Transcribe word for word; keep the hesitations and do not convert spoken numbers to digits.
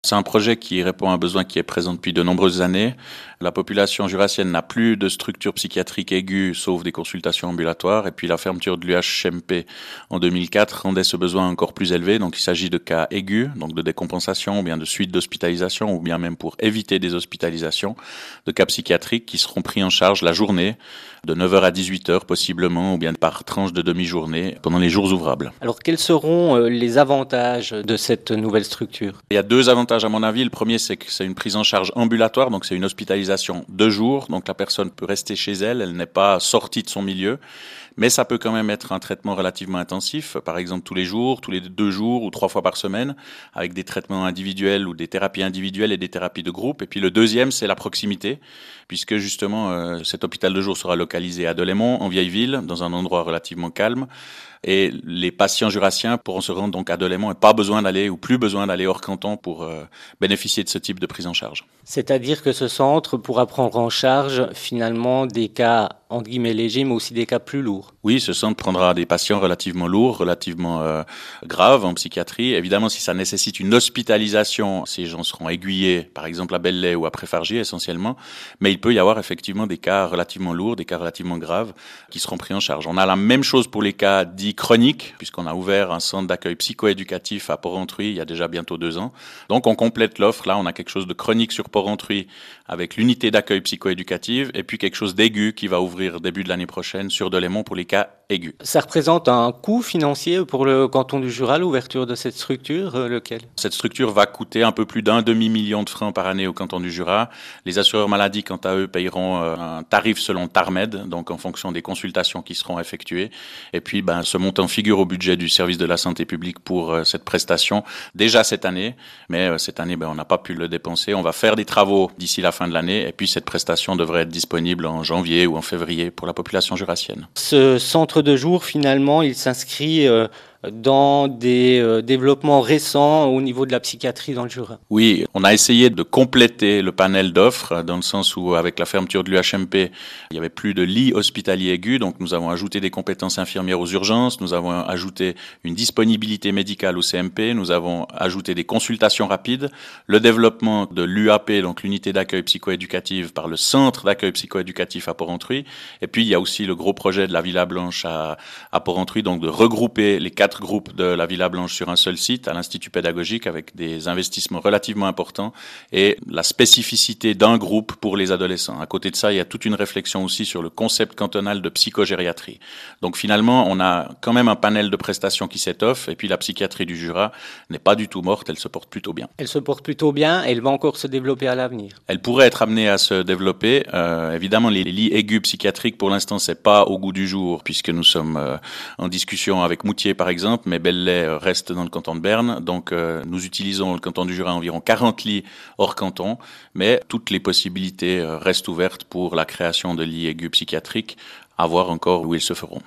C'est un projet qui répond à un besoin qui est présent depuis de nombreuses années. La population jurassienne n'a plus de structure psychiatrique aiguë, sauf des consultations ambulatoires. Et puis la fermeture de l'U H M P en deux mille quatre rendait ce besoin encore plus élevé. Donc il s'agit de cas aigus, donc de décompensation, ou bien de suite d'hospitalisation, ou bien même pour éviter des hospitalisations, de cas psychiatriques qui seront pris en charge la journée, de neuf heures à dix-huit heures possiblement, ou bien par tranche de demi-journée pendant les jours ouvrables. Alors quels seront les avantages de cette nouvelle structure ? Il y a deux avantages à mon avis. Le premier, c'est que c'est une prise en charge ambulatoire, donc c'est une hospitalisation de jour, donc la personne peut rester chez elle, elle n'est pas sortie de son milieu, mais ça peut quand même être un traitement relativement intensif, par exemple tous les jours, tous les deux jours ou trois fois par semaine, avec des traitements individuels ou des thérapies individuelles et des thérapies de groupe. Et puis le deuxième, c'est la proximité, puisque justement euh, cet hôpital de jour sera localisé à Delémont, en vieille ville, dans un endroit relativement calme. Et les patients jurassiens pourront se rendre donc à Delémont et pas besoin d'aller ou plus besoin d'aller hors canton pour euh, bénéficier de ce type de prise en charge. C'est-à-dire que ce centre pourra prendre en charge finalement des cas entre guillemets légers, mais aussi des cas plus lourds. Oui, ce centre prendra des patients relativement lourds, relativement euh, graves en psychiatrie. Évidemment, si ça nécessite une hospitalisation, ces gens seront aiguillés, par exemple à Belley ou à Préfargier essentiellement. Mais il peut y avoir effectivement des cas relativement lourds, des cas relativement graves qui seront pris en charge. On a la même chose pour les cas dits chroniques, puisqu'on a ouvert un centre d'accueil psychoéducatif à Porrentruy il y a déjà bientôt deux ans. Donc on complète l'offre. Là, on a quelque chose de chronique sur Porrentruy avec l'unité d'accueil psychoéducative et puis quelque chose d'aigu qui va ouvrir début de l'année prochaine sur Delémont pour les cas aigus. Ça représente un coût financier pour le canton du Jura, l'ouverture de cette structure, euh, lequel ? Cette structure va coûter un peu plus d'un demi-million de francs par année au canton du Jura. Les assureurs maladie, quant à eux, payeront euh, un tarif selon TARMED, donc en fonction des consultations qui seront effectuées. Et puis, ben, ce montant figure au budget du service de la santé publique pour euh, cette prestation, déjà cette année. Mais euh, cette année, ben, on n'a pas pu le dépenser. On va faire des travaux d'ici la fin de l'année. Et puis, cette prestation devrait être disponible en janvier ou en février pour la population jurassienne. Ce centre de jour, finalement, il s'inscrit euh, dans des euh, développements récents au niveau de la psychiatrie dans le Jura. Oui, on a essayé de compléter le panel d'offres dans le sens où, avec la fermeture de l'U H M P, il y avait plus de lits hospitaliers aigus, donc nous avons ajouté des compétences infirmières aux urgences, nous avons ajouté une disponibilité médicale au C M P, nous avons ajouté des consultations rapides, le développement de l'U A P, donc l'unité d'accueil psychoéducative, par le centre d'accueil psychoéducatif à Porrentruy, et puis il y a aussi le gros projet de la Villa Blanche à, à Porrentruy, donc de regrouper les quatre groupes de la Villa Blanche sur un seul site à l'Institut pédagogique avec des investissements relativement importants et la spécificité d'un groupe pour les adolescents. À côté de ça, il y a toute une réflexion aussi sur le concept cantonal de psychogériatrie. Donc finalement, on a quand même un panel de prestations qui s'étoffe et puis la psychiatrie du Jura n'est pas du tout morte, elle se porte plutôt bien. Elle se porte plutôt bien, elle va encore se développer à l'avenir. Elle pourrait être amenée à se développer. Euh, évidemment, les lits aigus psychiatriques, pour l'instant, c'est pas au goût du jour puisque nous sommes euh, en discussion avec Moutier, par exemple, mais Belley reste dans le canton de Berne. Donc, euh, nous utilisons le canton du Jura environ quarante lits hors canton, mais toutes les possibilités euh, restent ouvertes pour la création de lits aigus psychiatriques, à voir encore où ils se feront.